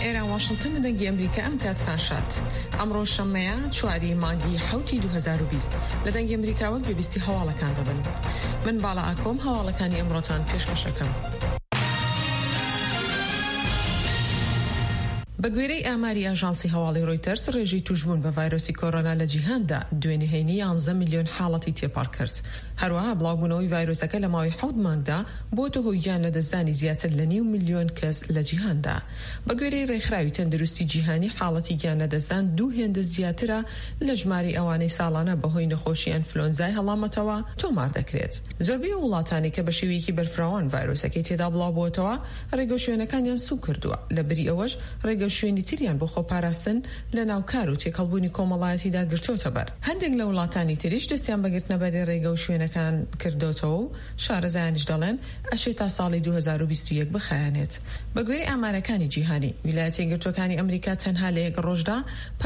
ئێرە واشنگتن دەنگی ئەمریکا ئەم کاتتان شات. ئەمڕۆ شەممەیە 4 مانگی 2020 لە دەنگی ئەمریکاوە گوێبیستی هەواڵەکان دەبن. من باڵا ئاکۆم هەواڵەکانی ئەمڕۆتان پێشکەشەکەم. بە گوێرەی ئاماری ئاژانسی هەواڵی ڕۆیتەرس ڕێژەی توشبوون بە ڤایرۆسی کۆرۆنا لە جیهاندا دوێنێهێنی 11 میلیۆن حاڵەتی تێپەڕ کرد. هەروەها بڵاوبوونەوەی ڤایرۆسەکە لە ماوەی 7 مانگدا بۆتە هۆی گیان لە دەستدانی زیاتر لە 9 میلیۆن کەس لە جیهاندا. بە گوێرەی ڕێکخراوی تەندروستی جیهانی حاڵەتی گیان لە دەستدان 2 هێندە زیاترە لە ژماری ئەوانەی ساڵانە بەهۆی نەخۆشی ئەنفلۆنزای هەڵامەتەوە تۆمار دەکرێت. زۆربەی وڵاتانی کە بە شێوەیەکی بەرفراوان ڤایرۆسەکەی تێدا بڵاوبووەتەوە ڕێگە شوێنەکانیان سوو کردووە. لەبەری ئەوەش ڕێگە شوێنی تریان بۆ خۆپاراستن لە ناوکار و تێکەڵبوونی کۆمەڵایەتیدا گرتوتە بەر. هەندێک لە وڵاتانی تریش دەستیان بەگرتنە بەرێ ڕێگە و شوێنەکان کردوتەوە و شارەزایانیش دەڵێن ئەشێ تا ساڵی 2021 بخایەنێت. بە گوێرەی ئامارەکانی جیهانی ویلایەتە یەکگرتووەکانی ئەمریکا تەنها لە یەک ڕۆژدا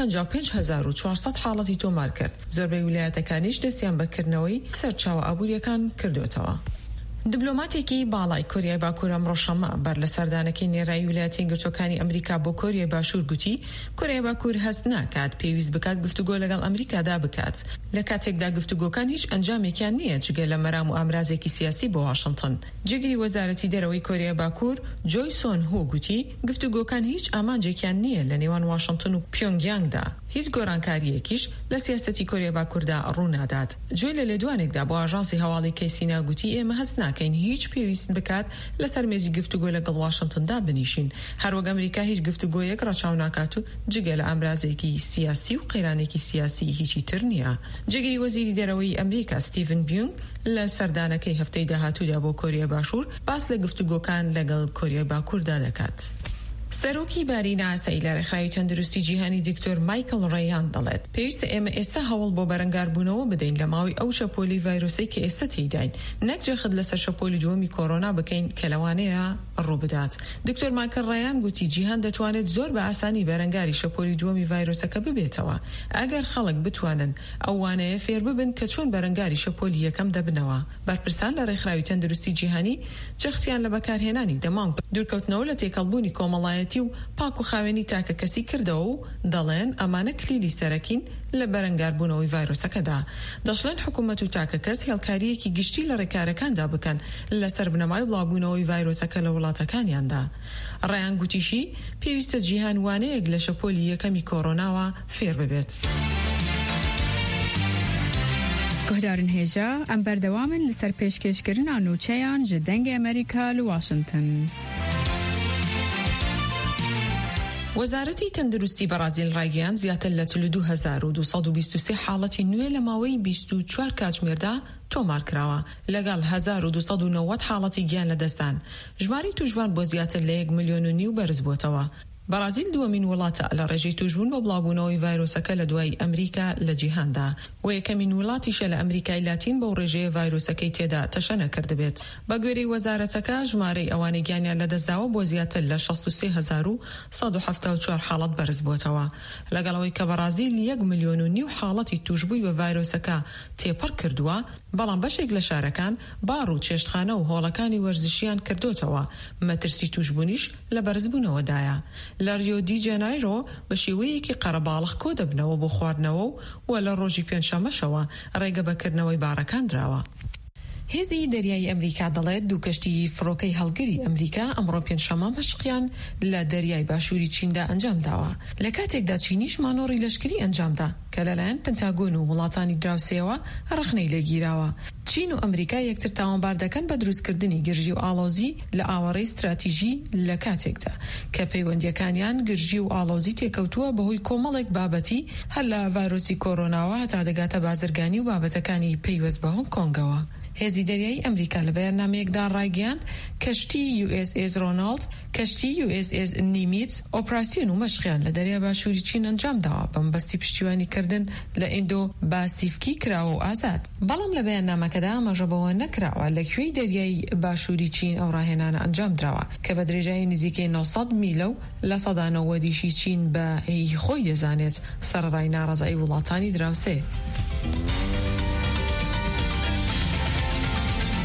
55400 حاڵەتی تۆمار کرد. زۆربەی ویلایەتەکانیش دەستیان بەکردنەوەی سەرچاوە ئابوووریەکان کردوتەوە. دیبلۆماتێکی باڵای کۆریای باکوور ئەمڕۆ شەممە بەر لە سەردانەکەی نێرایی ویلایەتە یەکگرتووەکانی ئەمریکا بۆ کۆریای باشوور گوتی کۆریای باکوور هەست ناکات پێویست بکات گفتوگۆ لەگەڵ ئەمریکادا بکات. لە کاتێکدا گفتوگۆکان هیچ ئەنجامێکیان نییە جگە لە مەرام و ئامرازێکی سیاسی بۆ واشنگتن. جێگەی وەزارەتی دەرەوەی کۆریای باکوور جۆی سۆن هۆ گوتی گفتوگۆکان هیچ ئامانجێکیان نییە لە نێوان واشنگتن و پیۆنگیانگدا. هیچ گۆڕانکاریەکیش لە سیاسەتی کۆریای باکووردا ڕوونادات. جۆی لە لێدوانێکدا بۆ ئاژانسی هەواڵی کەیسینا گوتی ئێمە هەست ناکەین هیچ پێویست بکات لەسەر مێزی گفتوگۆ لەگەڵ واشنگتندا بنیشین. هەروەک ئەمریکا هیچ گفتوگۆیەک ڕەچاو ناکات و جگە لە ئامرازێکی سیاسی و قەیرانێکی سیاسی هیچی تر نییە. جێگەی وەزیری دەرەوەی ئەمریکا ستیڤن بیون لە سەردانەکەی هەفتەی داهاتوودا بۆ کۆریای باشوور باس لە گفتوگۆکان لەگەڵ کۆریای باکووردا دەکات. سەرۆکی بارینە ئاسایی لە ڕێکخراوی تەندروستی جیهانی دکتۆر مایکل ڕەیان دەڵێت پێویستە ئێمە ئێستا هەوڵ بۆ بەرەنگاربوونەوە بدەین لە ماوەی ئەو شەپۆلی ڤایرۆسەی کە ئێستا تێداین، نەک جەخت لەسەر شەپۆلی دووەمی کۆرۆنا بکەین کە لەوانەیە ڕووبدات. دکتۆر مایکل ڕەیان گوتی جیهان دەتوانێت زۆر بە ئاسانی بەرەنگاری شەپۆلی دووەمی ڤایرۆسەکە ببێتەوە ئەگەر خەڵک بتوانن ئەوانەیە فێر ببن کە چۆن بەرەنگاری شەپۆلی یەکەم دەبنەوە. بەرپرسان لە ڕێکخراوی تەندروستی جیهانی جەختیان لە بەکارهێنانی دەمانگ دوورکەوتنەوە لە تێکەڵبوونی کۆمەڵایەتی و پاک و خاوێنی تاکە کەسی کردەوە و دەڵێن ئەمانە کلیلی سەرەکین لە بەرەنگاربوونەوەی ڤایرۆسەکەدا. دەشڵێن حکوومەت و تاکە کەس هێڵکاریەکی گشتی لە ڕێکارەکاندا بکەن لەسەر بنەمای بڵاوبوونەوەی ڤایرۆسەکە لە وڵاتەکانیاندا. ڕەیان گوتیشی پێویستە جیهان وانەیەک لە شەپۆلی یەکەمی کۆرۆناوە فێر ببێت. گۆدارن هێژە ئەم بەردەوامن لەسەر پێشکەشکردنا نوچەیان ji dengê ئەمریکا لە واشنگتن. وەزارەتی تەندروستی بەرازیل ڕایگەیاند زیاتر لە 42223 حاڵەتی نوێ لە ماوەی 24 کاتژمێردا تۆمار کراوە لەگەڵ 1290 حاڵەتی گیان لە دەستدان. ژماری توشبان بۆ زیاتر لە 1.5 میلیۆن بەرز بووتەوە. بەرازیل دووەمین وڵاتە لە ڕێژەی توشبوون بە بڵاوبوونەوەی ڤایرۆسەکە لە دوای ئەمریکا لە جیهاندا و یەکەمین وڵاتیشە لە ئەمریکای لاتین بەو ڕێژەیە ڤایرۆسەکەی تێدا تەشەنە کردبێت. بە گوێرەی وەزارەتەکە ژمارەی ئەوانەی گیانیان لە دەستداوە بۆ زیاتر لە 63174 حاڵەت بەرز بووتەوە لەگەڵەوەی کە بەرازیل 1.5 میلیۆن حاڵەتی توشبووی بە ڤایرۆسەکە تێپەڕ کردووە. بەڵام بەشێک لە شارەکان باڕ و چێشتخانە و هۆڵەکانی وەرزشیان کردوتەوە. مەترسی توشبوونیش لە بەرزبوونەوەدایە. لە ریۆ دی جانایرۆ بە شێوەیەکی قەرەباڵغ کۆ دەبنەوە بۆ خواردنەوە و لە ڕۆژی پێنجشەمەشەوە ڕێگە بەکردنەوەی باڕەکان دراوە. هێزی دەریای ئەمریکا دەڵێت دوو کەشتی فڕۆکەی هەڵگری ئەمریکا ئەمڕۆ پێنجشەمە مەشقیان لە دەریای باشووری چیندا ئەنجام داوە لە کاتێکدا چینیش مانۆڕی لەشکری ئەنجامدا کە لەلایەن پنتاگۆن و وڵاتانی دراوسێەوە ڕخنەی لێگیراوە. چین و ئەمریکا یەکتر تاوانبار دەکەن بە دروستکردنی گرژی و ئاڵۆزی لە ئاوەڕەی استراتیژی لە کاتێکدا کە پەیوەندیەکانیان گرژی و ئاڵۆزی تێکەوتووە بەهۆی کۆمەڵێک بابەتی هەر لە ڤایرۆسی کۆرۆناوە هەتا دەگاتە بازرگانی و بابەتەکانی پەیوەست بە هۆنگ کۆنگەوە. هێزی دەریای ئەمریکا لە بەیاننامەیەکدا ڕایگەیاند کەشتی USS رۆناڵد، کەشتی USS نیمیتس ئۆپراسیۆن و مەشقیان لە دەریای باشووری چین ئەنجام داوە بەمبەستی پشتیوانیکردن لە ئیندۆ باسیفکی کراوە و ئازاد. بەڵام لە بەیاننامەکەدا ئاماژەبەوە نەکراوە لە کوێی دەریای باشووری چین ئەو ڕاهێنانە ئەنجام دراوە کە بە درێژایی نزیکەی 900 میلە و لە سەدانەوە دیشی چین بە هەیی خۆی دەزانێت سەرڕای ناڕەزایی وڵاتانی دراوسێ.